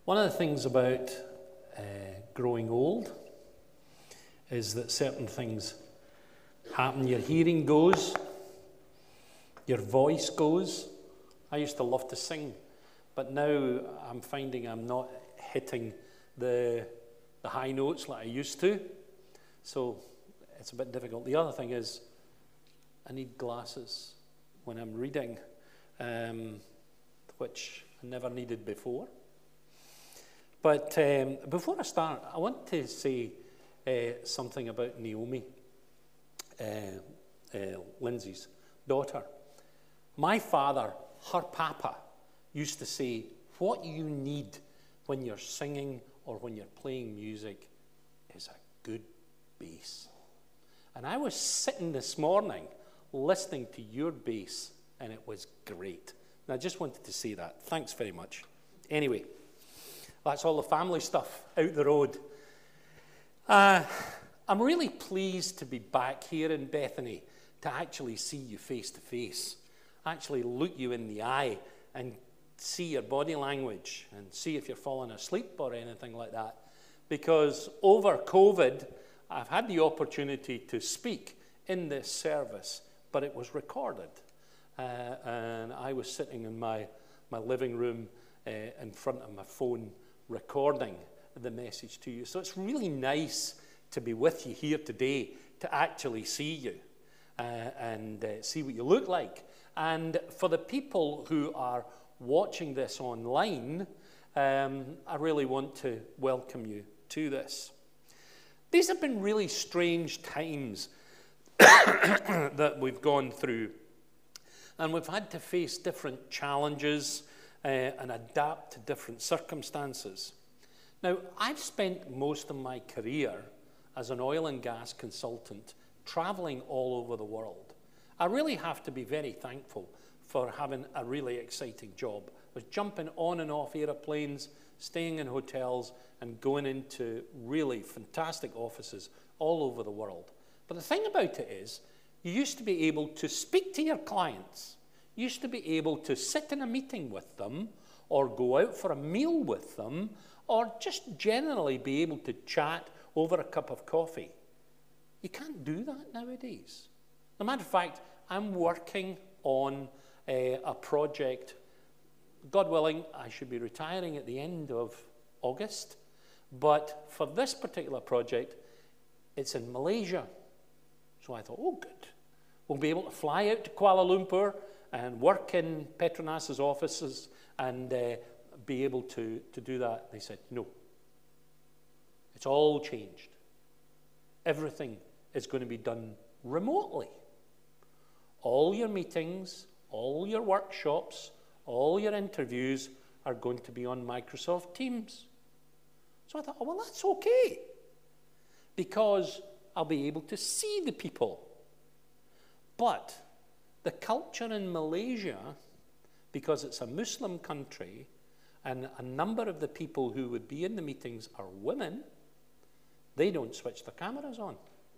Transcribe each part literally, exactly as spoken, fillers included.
One of the things about uh, growing old is that certain things happen. Your hearing goes, your voice goes. I used to love to sing, but now I'm finding I'm not hitting the, the high notes like I used to, so it's a bit difficult. The other thing is I need glasses when I'm reading, um, which I never needed before. But um, before I start, I want to say uh, something about Naomi, uh, uh, Lindsay's daughter. My father, her papa, used to say, what you need when you're singing or when you're playing music is a good bass. And I was sitting this morning listening to your bass, and it was great. And I just wanted to say that. Thanks very much. Anyway, that's all the family stuff out the road. Uh, I'm really pleased to be back here in Bethany to actually see you face to face, actually look you in the eye and see your body language and see if you're falling asleep or anything like that. Because over COVID, I've had the opportunity to speak in this service, but it was recorded. Uh, and I was sitting in my, my living room uh, in front of my phone recording the message to you. So it's really nice to be with you here today, to actually see you uh, and uh, see what you look like. And for the people who are watching this online, um, I really want to welcome you to this. These have been really strange times that we've gone through. And we've had to face different challenges uh, and adapt to different circumstances. Now, I've spent most of my career as an oil and gas consultant traveling all over the world. I really have to be very thankful for having a really exciting job. I was jumping on and off airplanes, staying in hotels, and going into really fantastic offices all over the world. But the thing about it is, you used to be able to speak to your clients. You used to be able to sit in a meeting with them, or go out for a meal with them, or just generally be able to chat over a cup of coffee. You can't do that nowadays. As a matter of fact, I'm working on a, a project. God willing, I should be retiring at the end of August. But for this particular project, it's in Malaysia. So I thought, oh, good. We'll be able to fly out to Kuala Lumpur and work in Petronas's offices and uh, be able to, to do that. They said, no. It's all changed. Everything is going to be done remotely. All your meetings, all your workshops, all your interviews are going to be on Microsoft Teams. So I thought, oh, well, that's okay, because I'll be able to see the people. But the culture in Malaysia, because it's a Muslim country, and a number of the people who would be in the meetings are women, they don't switch their cameras on.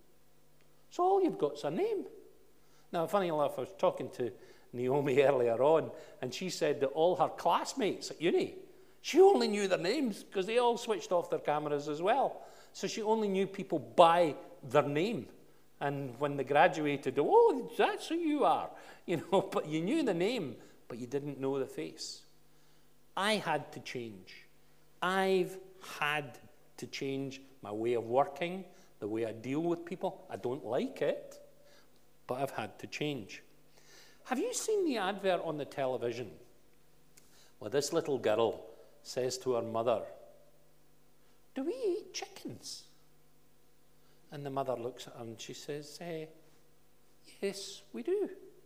So all you've got is a name. Now, funny enough, I was talking to Naomi earlier on, and she said that all her classmates at uni, she only knew their names because they all switched off their cameras as well. So she only knew people by their name. And when they graduated, oh, that's who you are. You know, but you knew the name, but you didn't know the face. I had to change. I've had to change my way of working, the way I deal with people. I don't like it, but I've had to change. Have you seen the advert on the television where this little girl says to her mother, do we eat chickens? And the mother looks at her and she says, eh, yes, we do.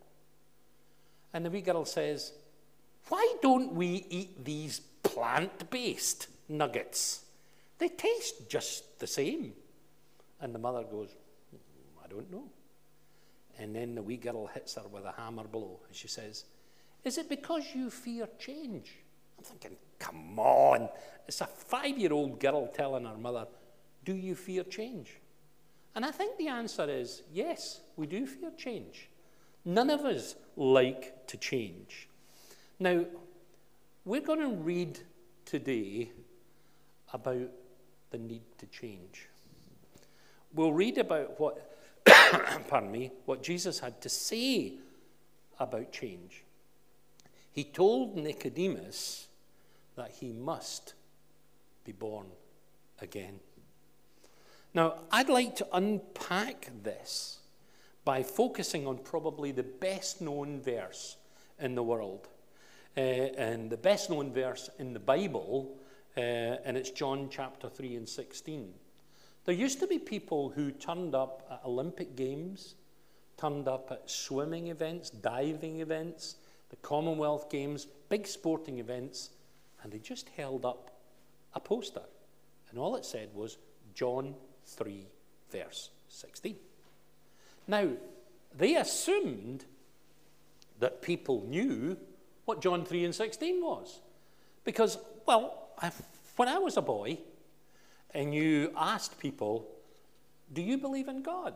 And the wee girl says, why don't we eat these plant-based nuggets? They taste just the same. And the mother goes, I don't know. And then the wee girl hits her with a hammer blow. And she says, is it because you fear change? I'm thinking, come on. It's a five-year-old girl telling her mother, do you fear change? And I think the answer is, yes, we do fear change. None of us like to change. Now, we're going to read today about the need to change. We'll read about what, pardon me, what Jesus had to say about change. He told Nicodemus that he must be born again. Now, I'd like to unpack this by focusing on probably the best-known verse in the world. Uh, and the best-known verse in the Bible, uh, and it's John chapter three and sixteen. There used to be people who turned up at Olympic Games, turned up at swimming events, diving events, the Commonwealth Games, big sporting events, and they just held up a poster. And all it said was John three, verse sixteen. Now, they assumed that people knew what John three and sixteen was. Because, well, I, when I was a boy, and you asked people, do you believe in God?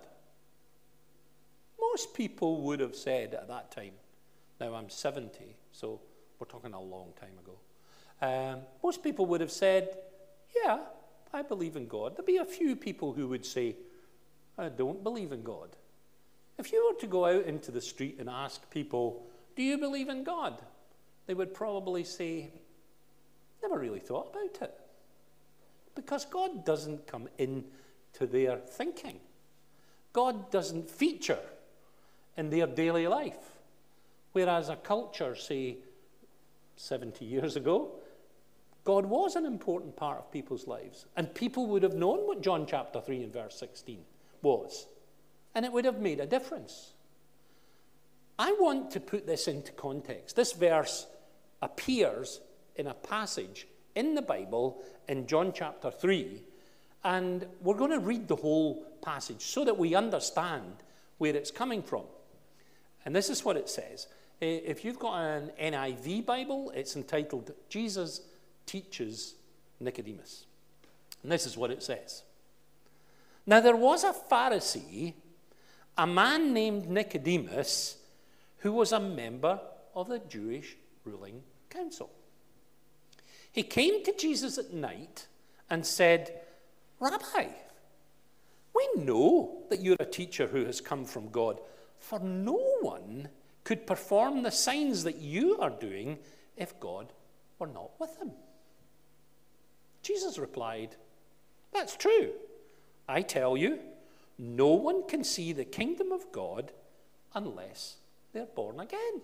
Most people would have said at that time, now I'm seventy, so we're talking a long time ago. Um, most people would have said, yeah, I believe in God. There'd be a few people who would say, I don't believe in God. If you were to go out into the street and ask people, do you believe in God? They would probably say, never really thought about it. Because God doesn't come into their thinking. God doesn't feature in their daily life. Whereas a culture, say, seventy years ago, God was an important part of people's lives. And people would have known what John chapter three and verse sixteen was. And it would have made a difference. I want to put this into context. This verse appears in a passage in the Bible in John chapter three. And we're going to read the whole passage so that we understand where it's coming from. And this is what it says. If you've got an N I V Bible, it's entitled Jesus Teaches Nicodemus. And this is what it says. Now there was a Pharisee, a man named Nicodemus, who was a member of the Jewish ruling council. He came to Jesus at night and said, Rabbi, we know that you're a teacher who has come from God, for no one could perform the signs that you are doing if God were not with him. Jesus replied, that's true. I tell you, no one can see the kingdom of God unless they're born again.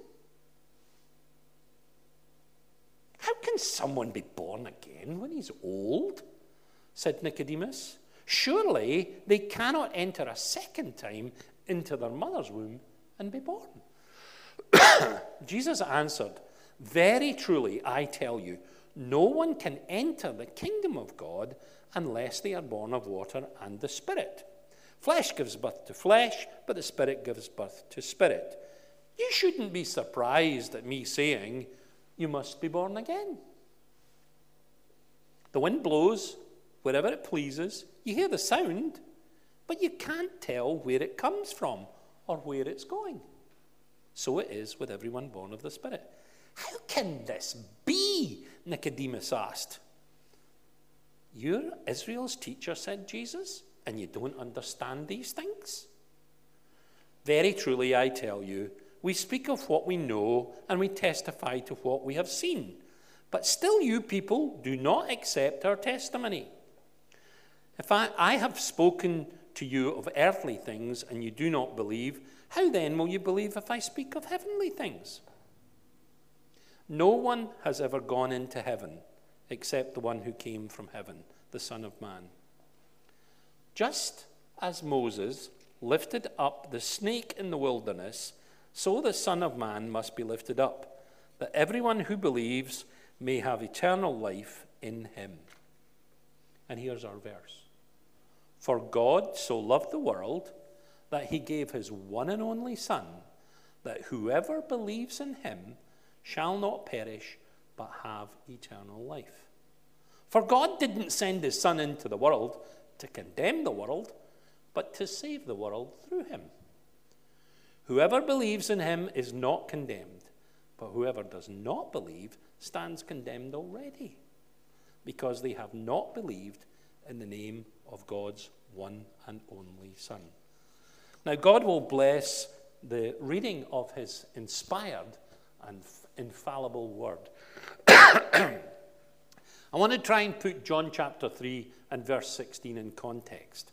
How can someone be born again when he's old? Said Nicodemus. Surely they cannot enter a second time into their mother's womb and be born. Jesus answered, very truly, I tell you, no one can enter the kingdom of God unless they are born of water and the Spirit. Flesh gives birth to flesh, but the Spirit gives birth to spirit. You shouldn't be surprised at me saying, you must be born again. The wind blows wherever it pleases. You hear the sound, but you can't tell where it comes from or where it's going. So it is with everyone born of the Spirit. How can this be? Nicodemus asked. You're Israel's teacher, said Jesus, and you don't understand these things? Very truly, I tell you, we speak of what we know and we testify to what we have seen. But still you people do not accept our testimony. If I, I have spoken to you of earthly things and you do not believe, how then will you believe if I speak of heavenly things? No one has ever gone into heaven except the one who came from heaven, the Son of Man. Just as Moses lifted up the snake in the wilderness, so the Son of Man must be lifted up, that everyone who believes may have eternal life in him. And here's our verse. For God so loved the world that he gave his one and only Son, that whoever believes in him shall not perish, but have eternal life. For God didn't send his Son into the world to condemn the world, but to save the world through him. Whoever believes in him is not condemned, but whoever does not believe stands condemned already, because they have not believed in the name of God's one and only Son. Now, God will bless the reading of his inspired and infallible word. I want to try and put John chapter three and verse sixteen in context.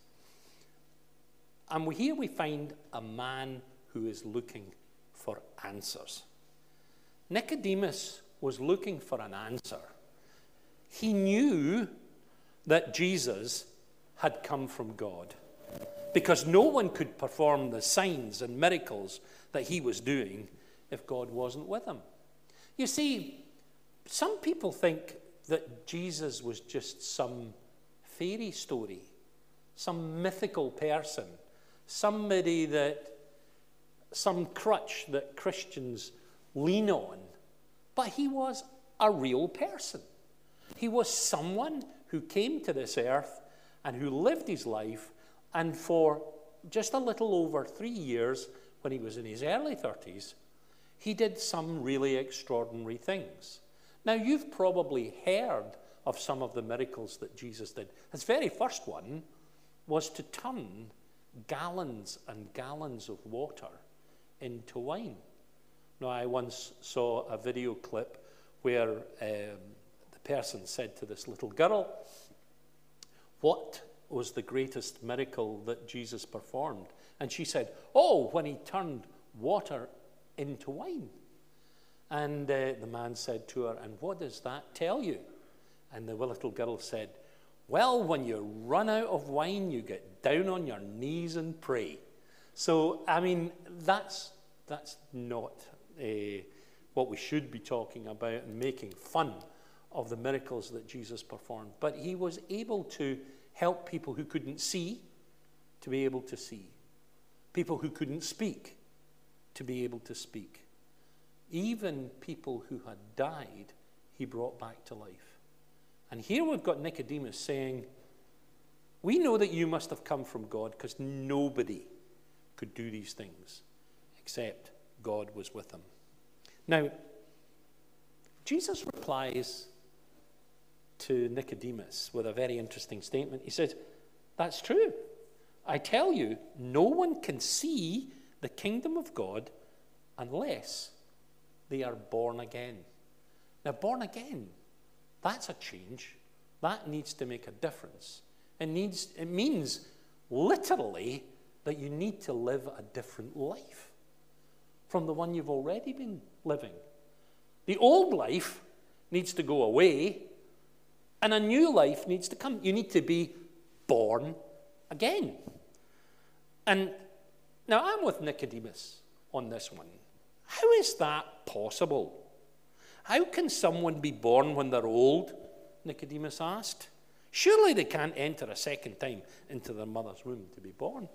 And here we find a man who is looking for answers. Nicodemus was looking for an answer. He knew that Jesus had come from God, because no one could perform the signs and miracles that he was doing if God wasn't with him. You see, some people think that Jesus was just some fairy story, some mythical person, somebody that, some crutch that Christians lean on. But he was a real person. He was someone who came to this earth and who lived his life, and for just a little over three years, when he was in his early thirties, he did some really extraordinary things. Now, you've probably heard of some of the miracles that Jesus did. His very first one was to turn gallons and gallons of water into wine. Now, I once saw a video clip where um, the person said to this little girl, "What was the greatest miracle that Jesus performed?" And she said, "Oh, when he turned water into wine." And uh, the man said to her, "And what does that tell you?" And the little girl said, "Well, when you run out of wine, you get down on your knees and pray." So, I mean, that's that's not uh, what we should be talking about and making fun of the miracles that Jesus performed. But he was able to help people who couldn't see to be able to see. People who couldn't speak to be able to speak. Even people who had died, he brought back to life. And here we've got Nicodemus saying, "We know that you must have come from God, because nobody could do these things except God was with him." Now, Jesus replies to Nicodemus with a very interesting statement. He says, "That's true. I tell you, no one can see the kingdom of God unless they are born again." Now, born again, that's a change. That needs to make a difference. It needs, it means literally that you need to live a different life from the one you've already been living. The old life needs to go away, and a new life needs to come. You need to be born again. And now I'm with Nicodemus on this one. How is that possible? How can someone be born when they're old? Nicodemus asked. Surely they can't enter a second time into their mother's womb to be born.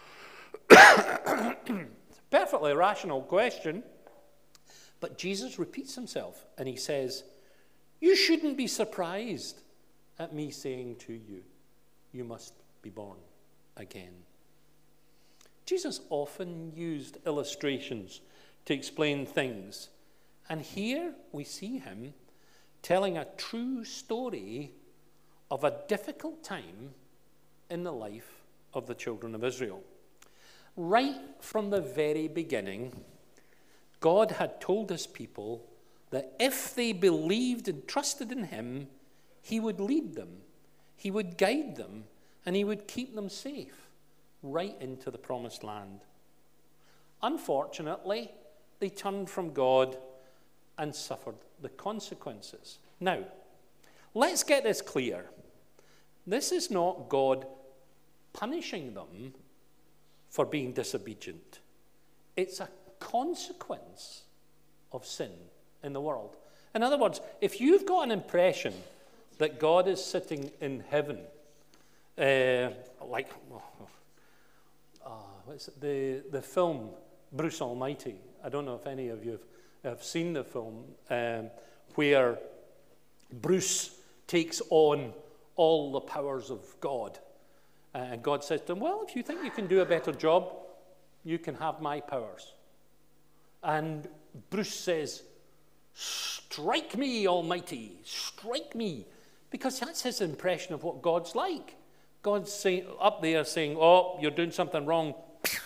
It's a perfectly rational question. But Jesus repeats himself and he says, "You shouldn't be surprised at me saying to you, you must be born again." Jesus often used illustrations to explain things. And here we see him telling a true story of a difficult time in the life of the children of Israel. Right from the very beginning, God had told his people that if they believed and trusted in him, he would lead them, he would guide them, and he would keep them safe right into the promised land. Unfortunately, they turned from God and suffered the consequences. Now, let's get this clear. This is not God punishing them for being disobedient. It's a consequence of sin in the world. In other words, if you've got an impression that God is sitting in heaven, uh, like uh, what's it, the, the film Bruce Almighty, I don't know if any of you have, have seen the film, um, where Bruce takes on all the powers of God. Uh, and God says to him, well, if you think you can do a better job, you can have my powers. And Bruce says, strike me, Almighty, strike me, because that's his impression of what God's like. God's saying, up there saying, oh, you're doing something wrong.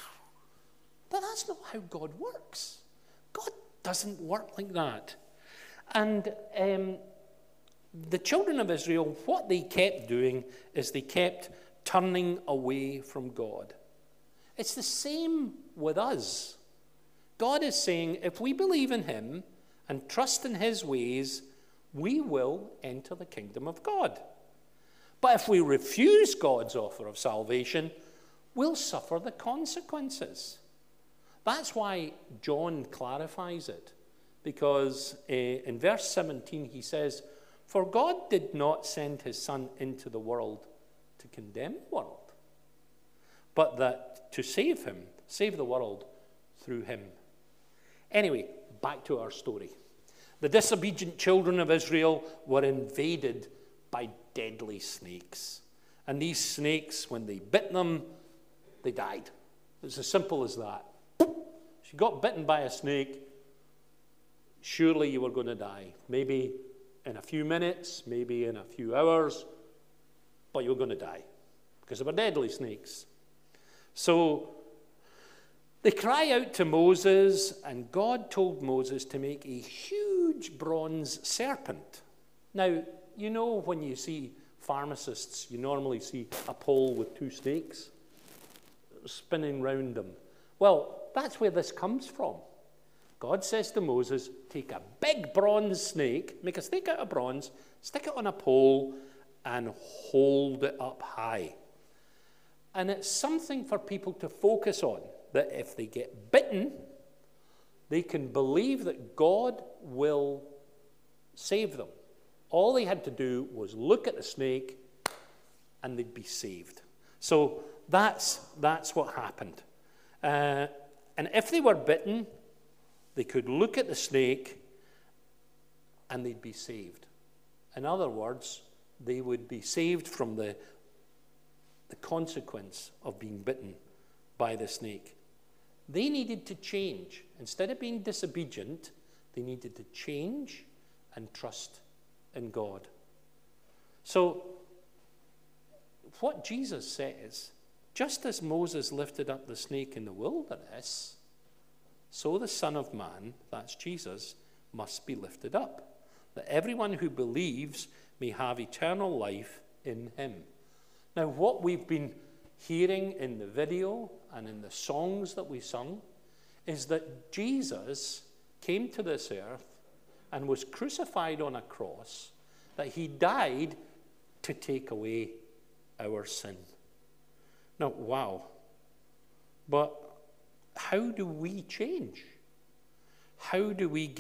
But that's not how God works. God doesn't work like that. And um, the children of Israel, what they kept doing is they kept turning away from God. It's the same with us. God is saying, if we believe in him and trust in his ways, we will enter the kingdom of God. But if we refuse God's offer of salvation, we'll suffer the consequences. That's why John clarifies it, because uh, in verse seventeen he says, for God did not send his Son into the world to condemn the world, but that to save him, save the world through him. Anyway, back to our story. The disobedient children of Israel were invaded by deadly snakes. And these snakes, when they bit them, they died. It's as simple as that. If you got bitten by a snake, surely you were going to die. Maybe in a few minutes, maybe in a few hours, but you were going to die because they were deadly snakes. So they cry out to Moses, and God told Moses to make a huge bronze serpent. Now, you know when you see pharmacists, you normally see a pole with two snakes spinning round them. Well, that's where this comes from. God says to Moses, take a big bronze snake, make a snake out of bronze, stick it on a pole, and hold it up high. And it's something for people to focus on, that if they get bitten, they can believe that God will save them. All they had to do was look at the snake and they'd be saved. So that's, that's what happened. Uh, and if they were bitten, they could look at the snake and they'd be saved. In other words, they would be saved from the, the consequence of being bitten by the snake. They needed to change. Instead of being disobedient, they needed to change and trust in God. So, what Jesus says, just as Moses lifted up the snake in the wilderness, so the Son of Man, that's Jesus, must be lifted up, that everyone who believes may have eternal life in him. Now, what we've been hearing in the video and in the songs that we sung is that Jesus came to this earth and was crucified on a cross, that he died to take away our sin. Now, wow. But how do we change? How do we get